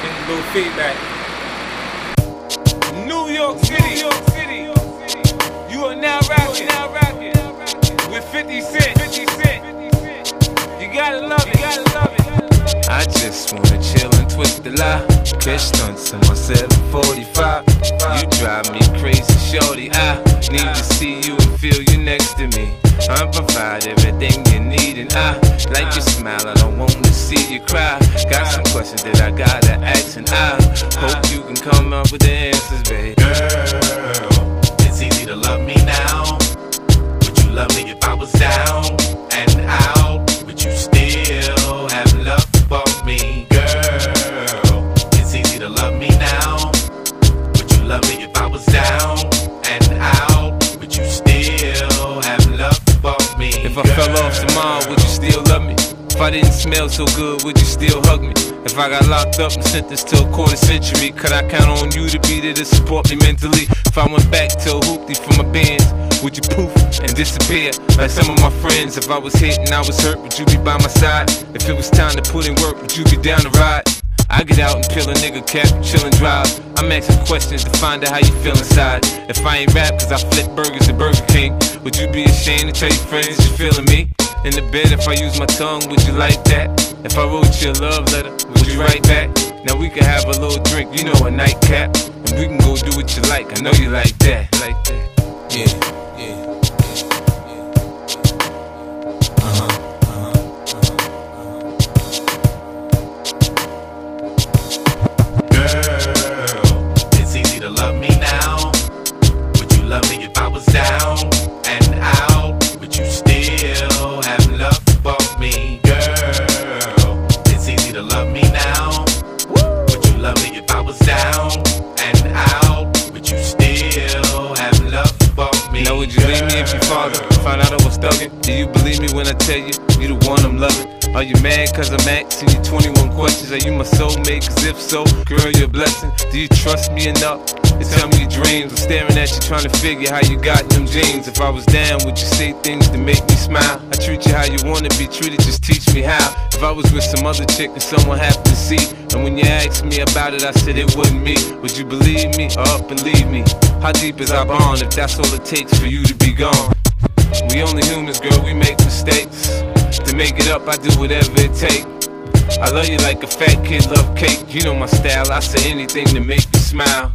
a little feedback. New York City. You are now rocking with 50 Cent. You gotta love it. I just wanna chill and twist the lie. Catch stunts in my 745. You drive me crazy, shorty. I need to see you and feel you next to me. I provide everything you need, and I like your smile. I don't want to see you cry. Got some questions that I gotta ask, and I hope you can come up with the answers, babe. Girl, it's easy to love me now. Would you love me if I was down and out? Would you still have love for me? Girl, it's easy to love me now. Would you love me if I was down and out? Would you still have love for me? If I fell off tomorrow, would you still love me? If I didn't smell so good, would you still hug me? If I got locked up and sentenced to a quarter century, could I count on you to be there to support me mentally? If I went back to a hoopty for my bands, would you poof and disappear like some of my friends? If I was hit and I was hurt, would you be by my side? If it was time to put in work, would you be down to ride? I get out and peel a nigga cap, chill and drive. I'm asking questions to find out how you feel inside. If I ain't rap cause I flip burgers at Burger King, would you be ashamed to tell your friends that you're feeling me? In the bed, if I use my tongue, would you like that? If I wrote you a love letter, would you write back? Now we can have a little drink, you know, a nightcap, and we can go do what you like. I know you like that, yeah. Love me if I was down and out. Would you still have love for me? Girl, it's easy to love me now. Would you love me if I was down and out? Would you still have love for me? Now would you leave me if your father found out I was thugging? Do you believe me when I tell you, you the one I'm loving? Are you mad cause I'm asking you 21 questions? Are you my soulmate? Cause if so, girl, you're a blessing. Do you trust me enough to tell me your dreams? I'm staring at you trying to figure how you got them jeans. If I was down, would you say things to make me smile? I treat you how you wanna be treated, just teach me how. If I was with some other chick and someone happened to see, and when you asked me about it, I said it wasn't me, would you believe me or up and leave me? How deep is our bond if that's all it takes for you to be gone? We only humans, girl, we make mistakes. To make it up, I do whatever it takes. I love you like a fat kid love cake. You know my style, I say anything to make you smile.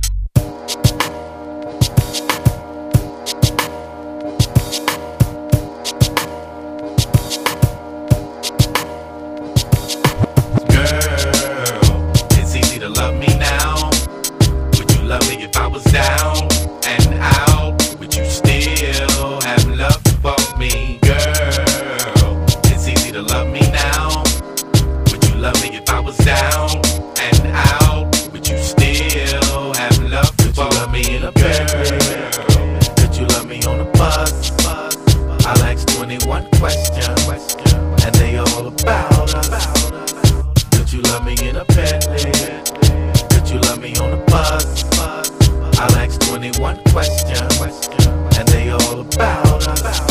Girl, it's easy to love me now. Would you love me if I was down and out? Would you still have love for me? Girl, it's easy to love me now. Would you love me if I was down and out? Would you still have love for me? In a Bentley? Could you love me on a bus? I'll ask 21 questions, and they all about us. Could you love me in a Bentley? Could you love me on a bus? I'll ask 21 questions, and they all about us.